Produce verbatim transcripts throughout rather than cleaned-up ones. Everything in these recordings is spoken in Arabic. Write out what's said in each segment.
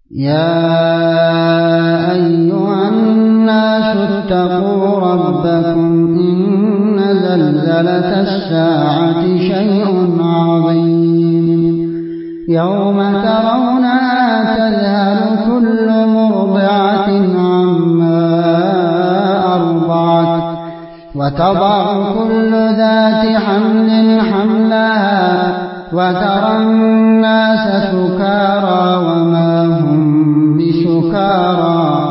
يا أيها الناس اتقوا ربكم إن زلزلة الساعة شيء عظيم يوم ترونها تذهل كل مرضعة عما أرضعت وتضع كل ذات حمل حملها وترى الناس سكارى وما هم بسكارى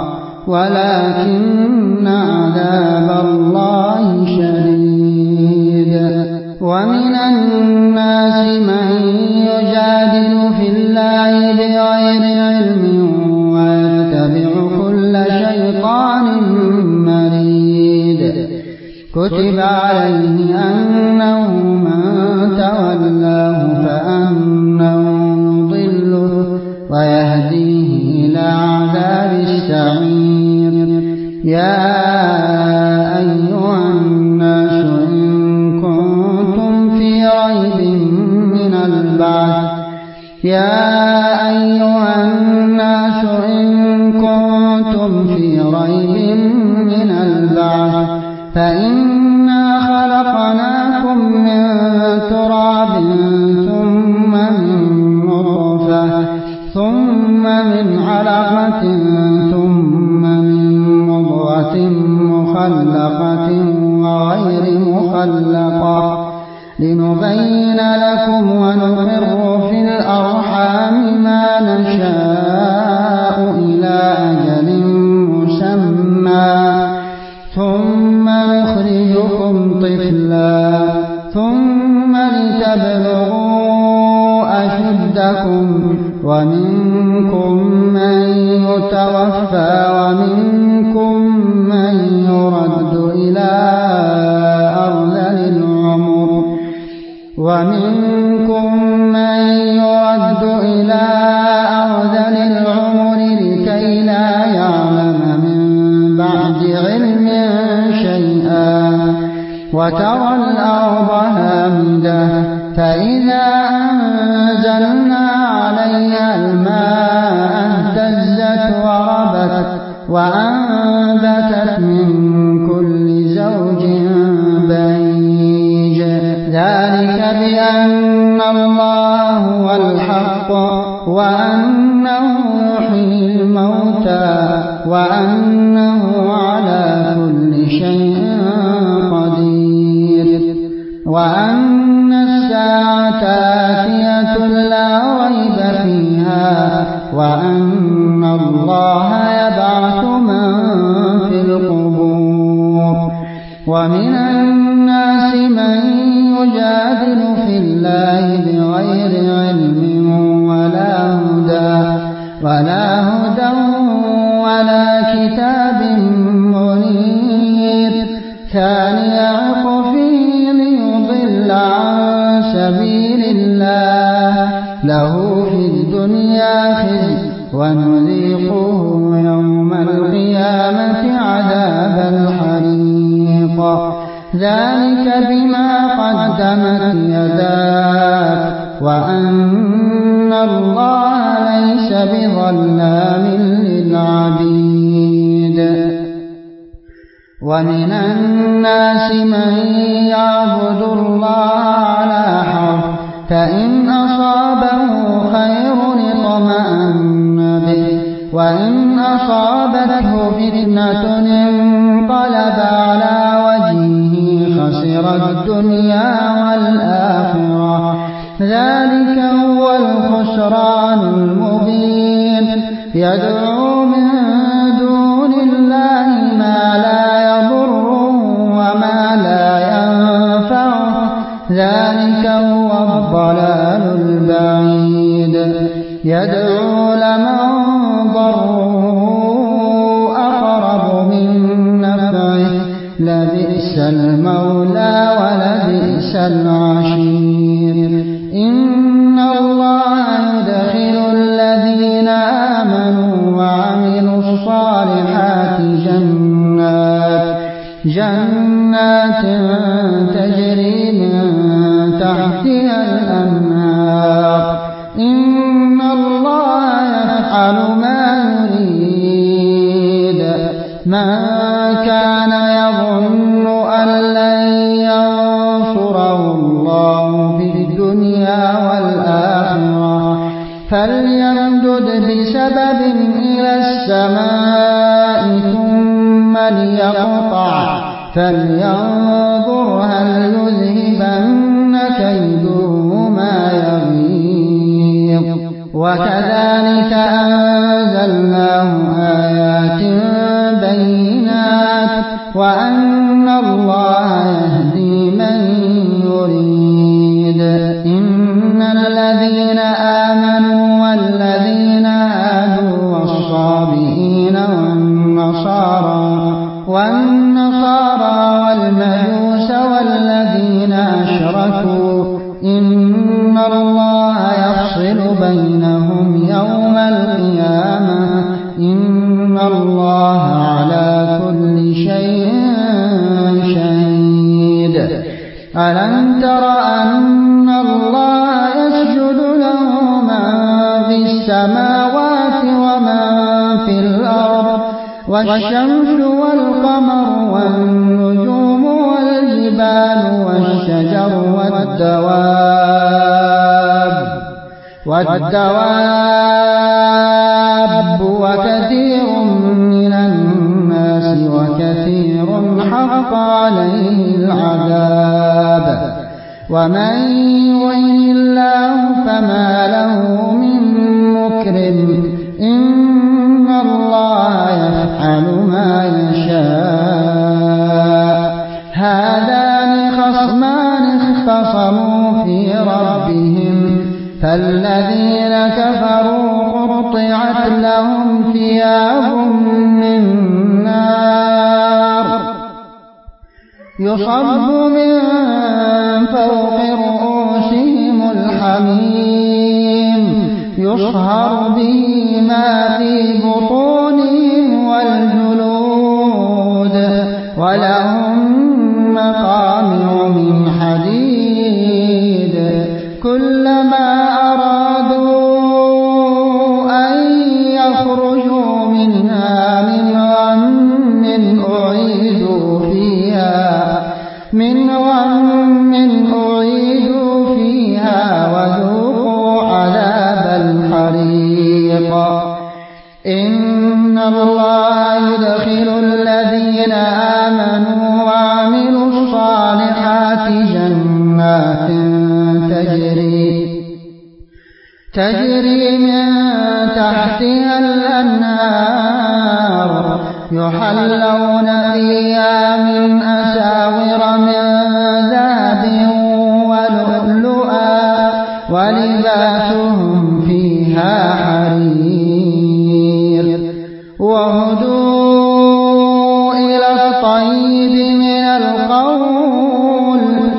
ولكن عذاب الله شديد. ومن الناس من يجادل في الله بغير علم ويتبع كل شيطان مريد كتب عليه أنه من تولاه فأنه يضله ويهديه إلى عذاب السعير. يا أيها الناس إن كنتم في ريب من البعث يا أيها الناس إن كنتم في ريب من البعث فإنا خلقناكم من تراب ثم من نطفة ثم من علقة ثم من مضغة مخلقة وغير مخلقة لنبين لكم ونقر في الأرحام ما نشاء إلى أجل مسمى ثم نخرجكم طفلا ثم لتبلغوا أشدكم ومنكم من يتوفى ومنكم من يرد إلى أرذل العمر ومنكم من يرد إلى أرذل العمر لكي لا يعلم من بعد علم شيئا وترى الأرض هامدة فإذا أنزلنا عليها الماء اهتزت وربت وأنبتت من كل زوج بهيج ذلك بأن الله هو الحق وأنه يحيي الموتى وأنه على كل شيء قدير وأن الساعة آتية لا ريب فيها وأن الله يبعث من في القبور. ومن الناس من يجادل في الله بغير علم ولا هدى ولا هدى ولا كتاب منير ثاني عطفه ليضل عن سبيل الله له في الدنيا خزي ونذيقه يوم القيامة عذاب الحريق ذلك بما قدمت يداك وأن الله ليس بظلام للعبيد. ومن الناس من يعبد الله على حرف فإن أصابه خير اطمأن به وإن أصابته فتنة انقلب على وجهه خسر الدنيا والآخرة ذلك هو الخسران المبين. يدعو من دون الله ما لا يضره وما لا ينفعه ذلك هو الضلال البعيد. يدعو لمن ضره أقرب من نفعه لبئس المولى ولبئس العشير. إن الله يدخل الذين آمنوا وعملوا الصالحات جنات جنات تجري من تحتها الأنهار إن الله يفعل ما من كان يظن أن لن ينصره الله في الدنيا والآخرة فليمدد بسبب إلى السماء ثم ليقطع فلينظر هل يذهبن كيده ما يغيظ. وكذلك أنزلناه آيات بينات وأن الله يهدي من يريد. إن الذين آمنوا والذين هادوا والصابئين والنصارى والنصارى والمجوس والذين أشركوا إن الله يفصل بينهم يوم القيامة إن الله على كل شيء شهيد. ألم تر أن الله يسجد له من في السماوات ومن في الأرض والشمس والقمر والنجوم والجبال والشجر والدواب والدواب وكثير من الناس وكثير حق عليه العذاب. ومن يهن الله فما له من مكرم إن الله يفعل ما يشاء. هذان خصمان اختصموا في ربهم فالذين كفروا قطعت لهم ثياب من نار يصب من فوق رؤوسهم الحميم يصهر به ما في بطونهم والجلود ولهم مقامع من حديد كلما أرادوا أن يخرجوا منها من غم أعيدوا فيها من غم أعيدوا فيها وذوقوا عذاب الحريق. إن الله يدخل الذين آمنوا وعملوا الصالحات جنات تجري تجري من تحتها الأنهار يحلون فيها من أساور من ذهب ولؤلؤا ولباسهم فيها حرير وهدوا إلى الطيب من القول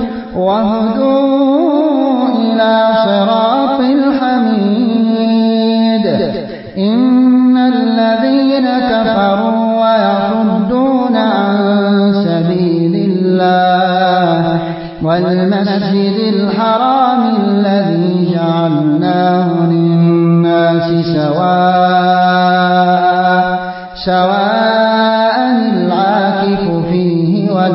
وهدوا إلى صراط الحميد. إن الذين كفروا ويصدون عن سبيل الله والمسجد الحرام الذي جعلناه للناس سواء سواء العاكف فيه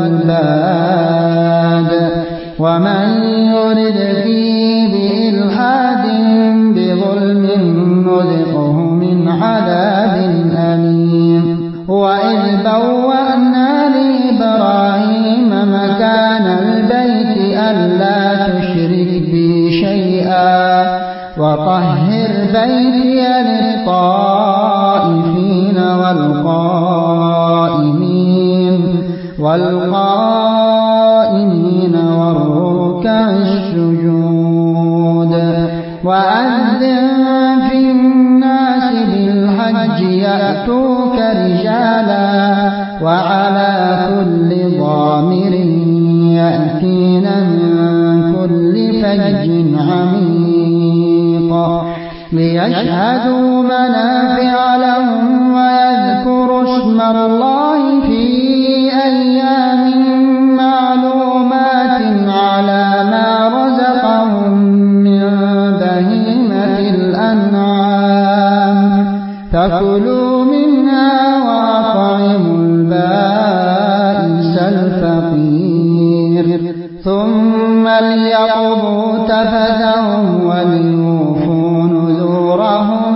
والباد ومن يرد فيه بإلحاد بظلم نذقه من عذاب أليم. وإذ بوأنا لإبراهيم مكان البيت ألا تشرك بي شيئا وطهر بيتي للطائفين والقائمين والقائمين والركع السجود. وأذن في الناس بالحج يأتوك رجالا وعلى كل ضامر يأتين من كل فج عميق ليشهدوا منافع لهم ويذكروا اسم الله في أيام معلومات على ما رزقهم من بهيمة الأنعام فكلوا منها وأطعموا فثهم وليوفوا نذورهم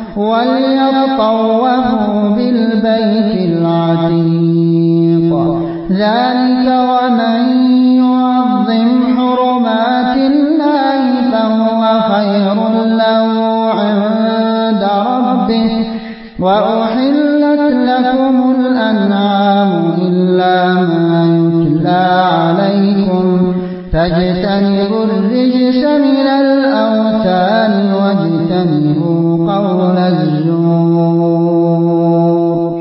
وليطوفوا بالبيت العتيق. ذلك ومن يعظم حرمات الله فهو خير له عند ربه. وأحلت لكم الأنعام إلا ما يتلى عليكم فاجتنبوا الرجس من الأوثان واجتنبوا قول الزور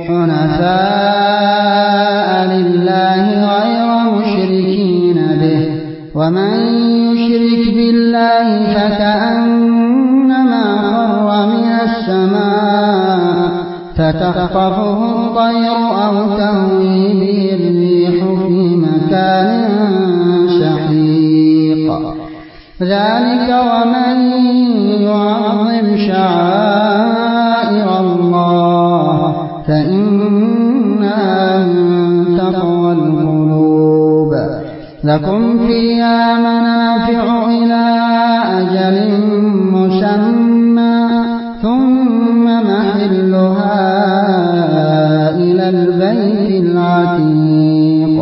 حنفاء لله غير مشركين به. ومن يشرك بالله فكأنما خر من السماء فتخطفه الطير أو تهوي به الريح في مكان سحيق. ذلك ومن يعظم شعائر الله فإنها من تقوى القلوب. لكم فيها منافع إلى أجل مسمى ثم محلها إلى البيت العتيق.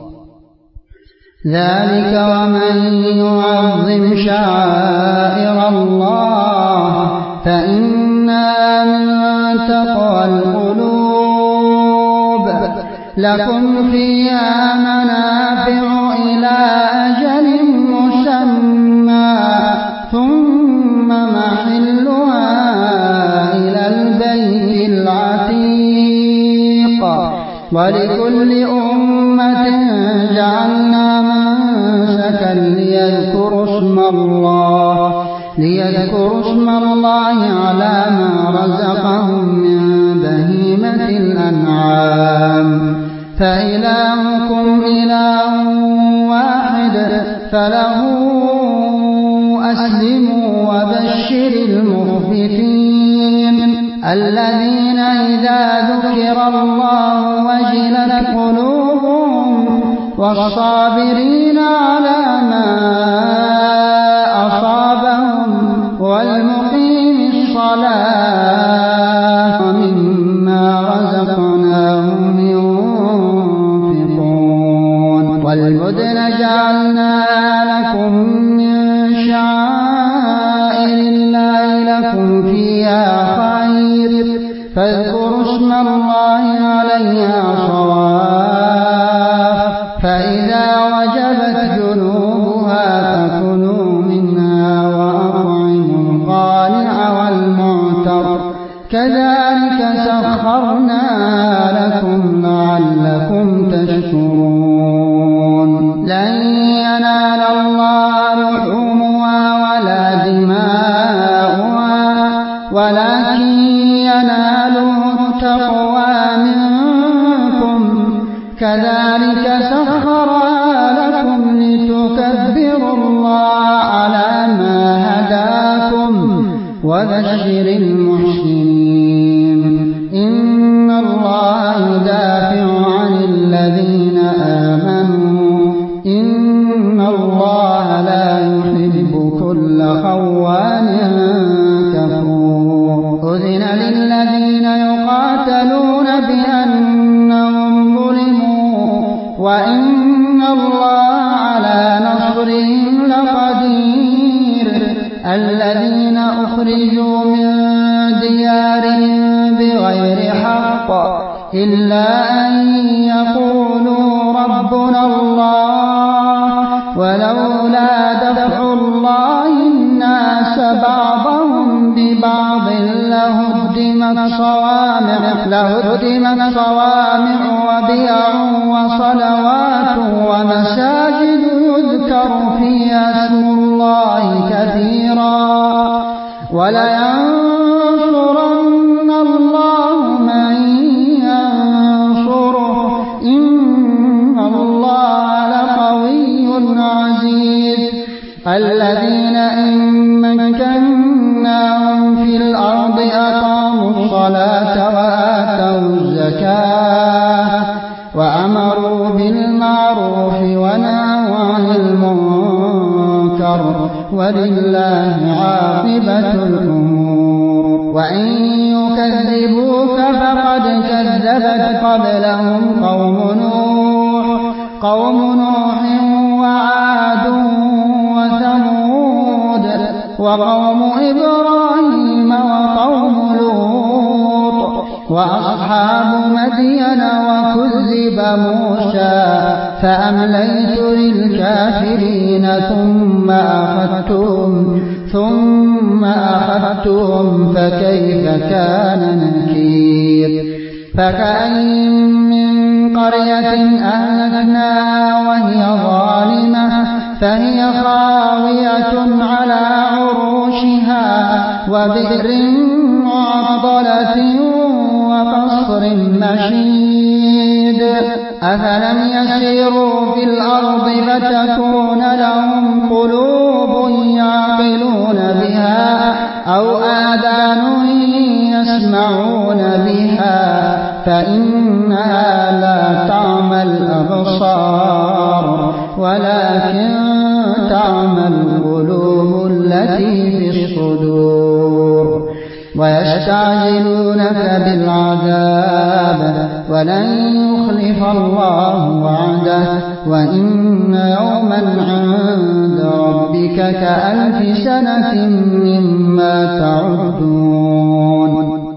ذلك ومن يعظم شعائر الله فإنها من تقوى القلوب. لكم فيها منافع إلى أجل مسمى ثم محلها إلى البيت العتيق. ولكل أمة جعلنا منسكا ليذكروا اسم الله ليذكروا اسم الله على ما رزقهم من بهيمة الأنعام. فإلهكم إله واحد فله أسلموا وبشر المخبتين الذين إذا ذكر الله وجلت قلوبهم والصابرين على ما أصابهم والمقيم الصلاة مما رزقناهم ينفقون. والبدن جعلناها لكم من شعائر الله لكم فيها خير فاذكروا اسم الله عليها صواف. فإذا وجبت جنوبها فكلوا منها وأطعموا القانع والمعتر كذلك سخرناها لكم لعلكم تشكرون. لن ينال الله لحومها ولا دماؤها ولكن يناله التقوى منكم. كذلك سخرها لكم لتكبروا الله على ما هداكم وبشر المحسنين. إن الله يدافع عن الذين آمنوا إن الله لا يحب كل خوان كفور. أذن للذين يقاتلون بأنهم ظلموا وإن الله على نصرهم لقدير. الذين أخرجوا من ديارهم بغير حق إلا أن يقولوا ربنا الله ولولا دفع الله الناس بعضهم ببعض لهدمت صوامع لهدمت صوامع وبيع وصلوات ومساجد يذكر فيها اسم الله كثيرا ولينصرن الله من ينصره إن الله لقوي عزيز. الذين إن مكناهم في الأرض أقاموا الصلاة وآتوا الزكاة وأمروا بالمعروف ونهوا عن المنكر ولله عاقبة الأمور. وإن يكذبوك فقد كذبت قبلهم قوم نوح قوم نوح وعاد وثمود وقوم إبراهيم وقوم لوط وأصحاب مدين وكذب موسى فأمليت للكافرين ثم أخذتهم ثم أخذتهم فكيف كان نكير. فكأين من قرية أهلكناها وهي ظالمة فهي خاوية على عروشها وبئر معطلة وقصر مشيد. أفلم يسيروا في الأرض فتكون لهم قلوب يعقلون بها أو آذان يسمعون بها فإنها لا تعمى الأبصار ولكن تعمى القلوب التي في الصدور. ويستعجلونك بالعذاب ولن يخلف الله وعده وإن يوما عند ربك كألف سنة مما تعدون.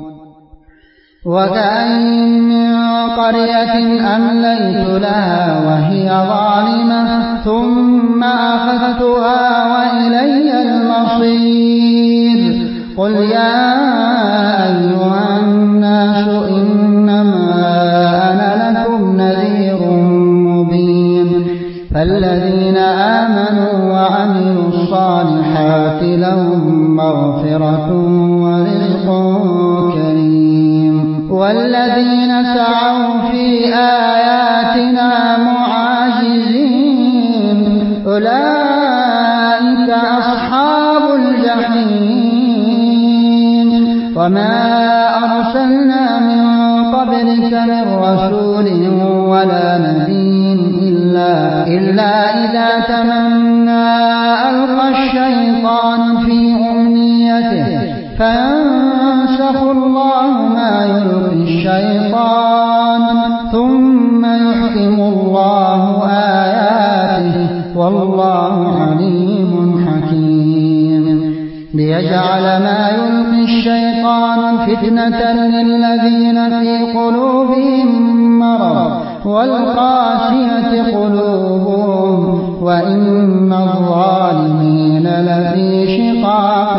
وكأين من قرية أمليت لها وهي ظالمة ثم أخذتها وإلي المصير. قل يا أيها الناس إنما أنا لكم نذير مبين. فالذين آمنوا وعملوا الصالحات لهم مغفرة ورزق كريم. والذين سعوا في آياتنا معاجزين أولئك أصحاب الجحيم. وما أرسلنا من قبلك من رسول ولا نبي إلا, إلا إذا تمنى ألقى الشيطان في أمنيته فينسخ الله ما يلقي الشيطان ثم يحكم الله آياته والله عليم حكيم. ليجعل ما يلقي الشيطان فتنة للذين في قلوبهم مرض والقاسية قلوبهم وإن الظالمين لفي شقاق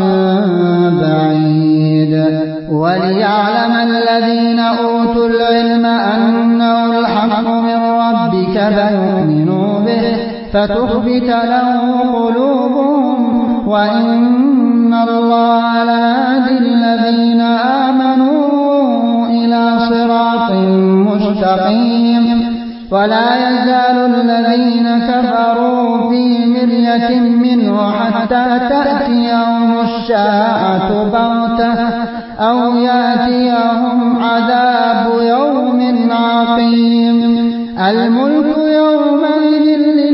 بعيد. وليعلم الذين أوتوا العلم أنه الحق من ربك فيؤمنوا به فتخبت له قلوبهم وإن الله لهادي الذين آمنوا إلى صراط مستقيم. ولا يزال الذين كفروا في مرية منه حتى تأتيهم الساعة بغتة أو يأتيهم عذاب يوم عقيم. الملك يومئذ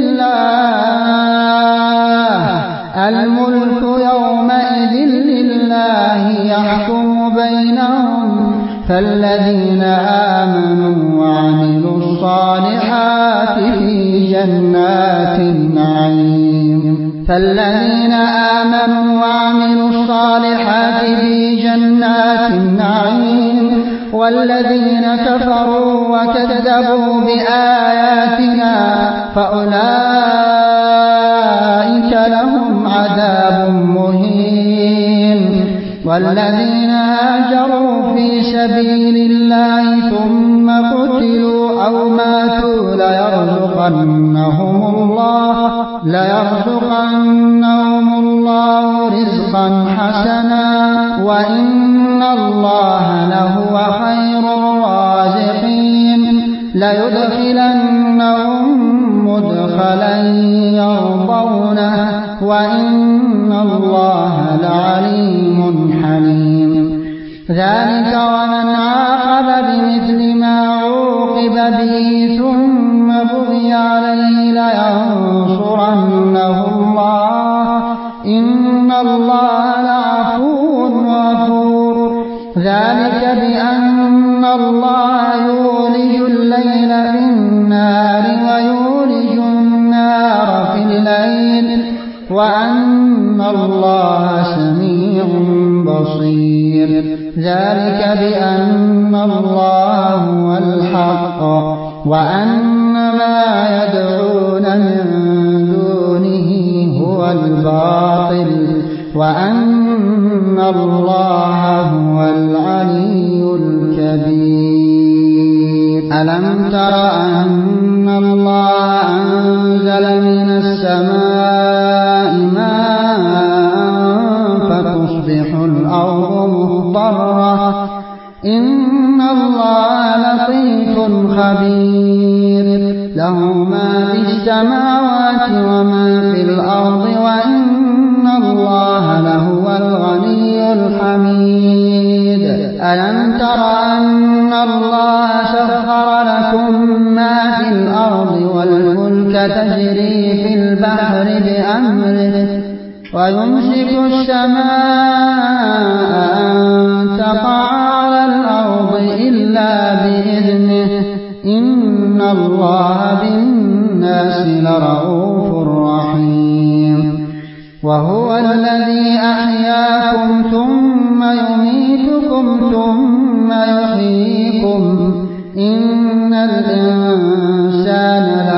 لله الملك يومئذ لله يحكم بينهم فالذين آمنوا وعملوا الصالحات في جنات النعيم فالذين آمنوا وعملوا الصالحات في جنات النعيم والذين كفروا وكذبوا بآياتنا فأولئك لهم عذاب مهين. والذين هاجروا في سبيل الله ثم قتلوا أو ماتوا ليرزقنهم الله ليرزقنهم الله رزقا حسنا وإن الله لهو خير الرازقين. ليدخلنهم مدخلا يرضونه وإن الله لعليم حليم. ذلك ومن عاقب بمثل ما عوقب به ثم بغي عليه لينصرنه الله إن ذلك بأن الله يولج الليل في النهار ويولج النهار في الليل وأن الله سميع بصير. ذلك بأن الله هو الحق وأن ما يدعون من دونه هو الباطل وأن الله هو العلي الكبير. ألم تر أن الله أنزل من السماء ماء فتصبح الأرض مخضرة إن الله لطيف خبير له ما في السماوات وما في الأرض وإن الله لهو الغني الحميد. ألم تر أن الله سخر لكم ما في الأرض والفلك تجري في البحر بأمره ويمسك السماء أن تقع على الأرض إلا بإذنه إن الله بالناس لرءوف رحيم. وهو الذي أحياكم ثم يميتكم ثم يحييكم إن الإنسان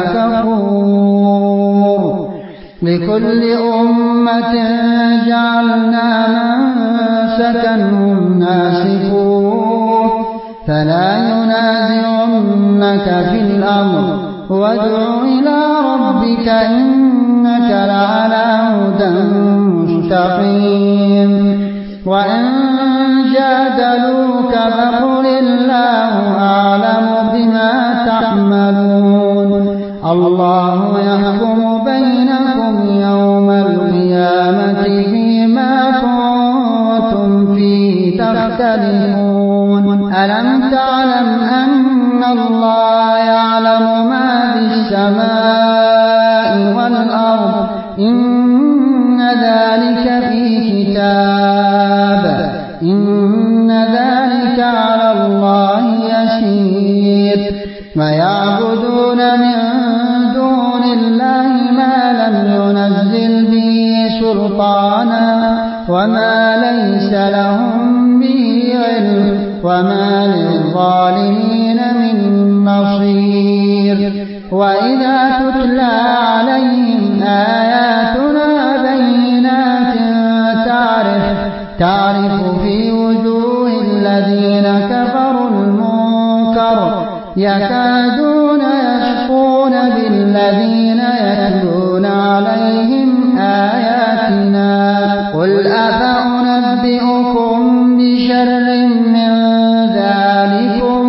لكفور. لكل أمة جعلنا منسكا هم ناسكوه فلا ينازعنك في الأمر وادع إلى ربك إنك لعلى هدى مستقيم. وإن جادلوك فقل الله أعلم بما تعملون الله يحكم بينكم يوم القيامة فيما كنتم فيه تختلفون. ألم تعلم أن الله يعلم ما في السماء والأرض إن ذلك في كتاب إن ذلك على الله يسير. ويعبدون من دون الله ما لم ينزل به سلطانا وما ليس لهم به علم وما للظالمين من نصير. وإذا تتلى عليهم آياتنا بينات تعرف تعرف في وجوه الذين كفروا المنكر يكادون يسقون بالذين يتلون عليهم آياتنا. قل أفأنبئكم بشر من ذلكم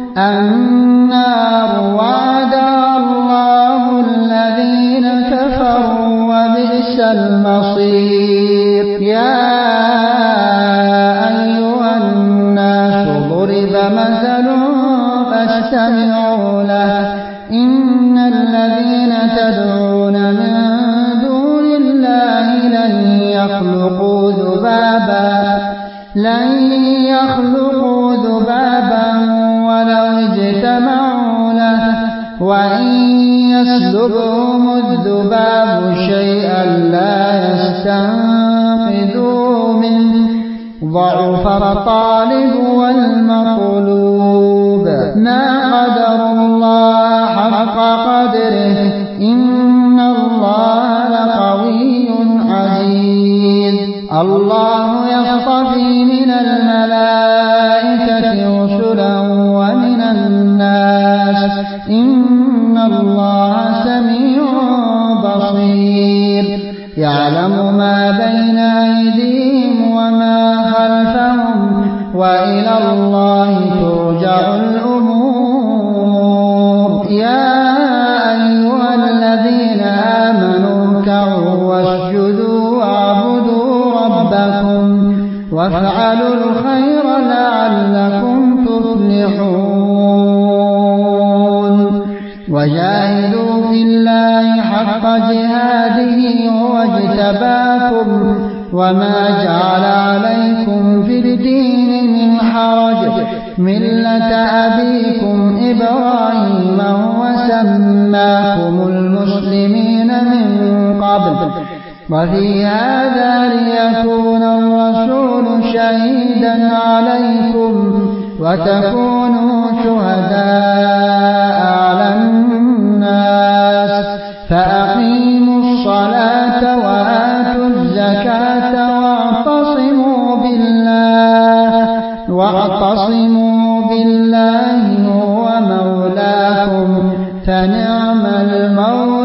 النار وعدها الله الذين كفروا وبئس المصير. يا أيها الناس ضرب مثل فاستمعوا له إن الذين تدعون من دون الله لن يخلقوا ذبابا لن يخلقوا ذبابا ولو اجتمعوا له وإن يسلبهم الذباب شيئا لا يستنقذوا منه ضعف الطالب والمطلوب. ما قدر الله حق قدره إن الله لقوي عزيز. الله يصطفي من الملائكة رسلا ومن الناس إن الله سميع بصير. يعلم ما بين أيديهم وما خلفهم وإلى الله ترجع الأمور. يا أيها الذين آمنوا اركعوا واسجدوا واعبدوا ربكم وافعلوا الخير لعلكم تفلحون. وجاهدوا في الله حق جهاده هو اجتباكم وما جعل عليكم في الدين من حرج حرج ملة أبيكم إبراهيم وسماكم المسلمين من قبل وفي هذا ليكون الرسول شهيدا عليكم وتكونوا شهداء على الناس فأقيموا الصلاة وآتوا الزكاة واعتصموا بالله واعتصموا بالله هو مولاكم فنعم المولى